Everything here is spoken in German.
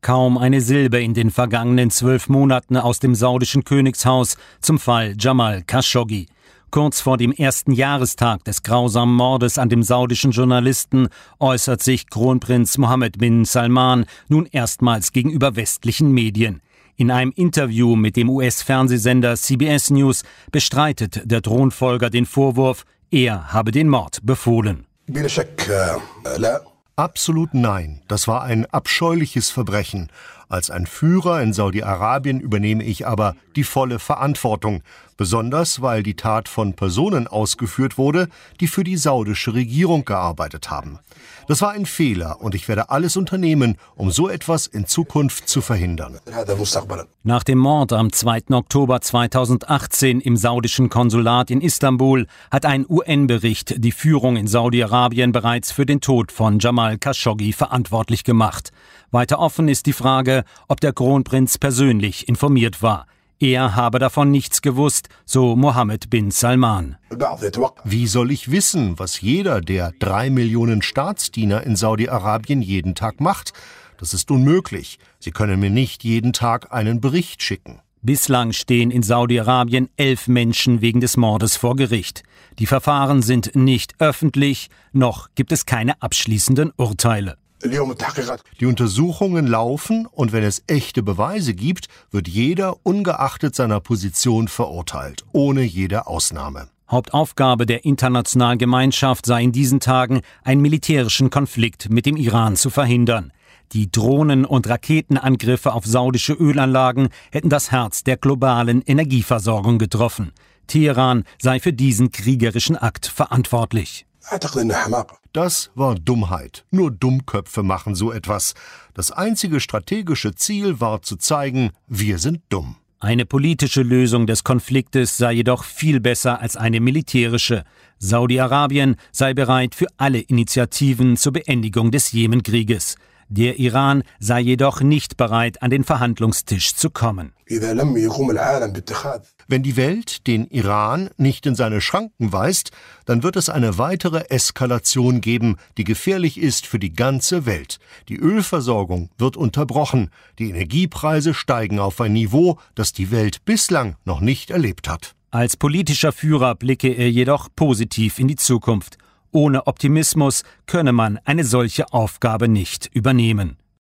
kaum eine Silbe in den vergangenen 12 Monaten aus dem saudischen Königshaus zum Fall Jamal Khashoggi. Kurz vor dem ersten Jahrestag des grausamen Mordes an dem saudischen Journalisten äußert sich Kronprinz Mohammed bin Salman nun erstmals gegenüber westlichen Medien. In einem Interview mit dem US-Fernsehsender CBS News bestreitet der Thronfolger den Vorwurf, er habe den Mord befohlen. Absolut nein. Das war ein abscheuliches Verbrechen. Als ein Führer in Saudi-Arabien übernehme ich aber die volle Verantwortung. Besonders, weil die Tat von Personen ausgeführt wurde, die für die saudische Regierung gearbeitet haben. Das war ein Fehler und ich werde alles unternehmen, um so etwas in Zukunft zu verhindern. Nach dem Mord am 2. Oktober 2018 im saudischen Konsulat in Istanbul hat ein UN-Bericht die Führung in Saudi-Arabien bereits für den Tod von Jamal Khashoggi verantwortlich gemacht. Weiter offen ist die Frage, ob der Kronprinz persönlich informiert war. Er habe davon nichts gewusst, so Mohammed bin Salman. Wie soll ich wissen, was jeder der 3 Millionen Staatsdiener in Saudi-Arabien jeden Tag macht? Das ist unmöglich. Sie können mir nicht jeden Tag einen Bericht schicken. Bislang stehen in Saudi-Arabien 11 Menschen wegen des Mordes vor Gericht. Die Verfahren sind nicht öffentlich, noch gibt es keine abschließenden Urteile. Die Untersuchungen laufen und wenn es echte Beweise gibt, wird jeder ungeachtet seiner Position verurteilt, ohne jede Ausnahme. Hauptaufgabe der internationalen Gemeinschaft sei in diesen Tagen, einen militärischen Konflikt mit dem Iran zu verhindern. Die Drohnen- und Raketenangriffe auf saudische Ölanlagen hätten das Herz der globalen Energieversorgung getroffen. Teheran sei für diesen kriegerischen Akt verantwortlich. Das war Dummheit. Nur Dummköpfe machen so etwas. Das einzige strategische Ziel war zu zeigen, wir sind dumm. Eine politische Lösung des Konfliktes sei jedoch viel besser als eine militärische. Saudi-Arabien sei bereit für alle Initiativen zur Beendigung des Jemenkrieges. Der Iran sei jedoch nicht bereit, an den Verhandlungstisch zu kommen. Wenn die Welt den Iran nicht in seine Schranken weist, dann wird es eine weitere Eskalation geben, die gefährlich ist für die ganze Welt. Die Ölversorgung wird unterbrochen, die Energiepreise steigen auf ein Niveau, das die Welt bislang noch nicht erlebt hat. Als politischer Führer blicke er jedoch positiv in die Zukunft. Ohne Optimismus könne man eine solche Aufgabe nicht übernehmen.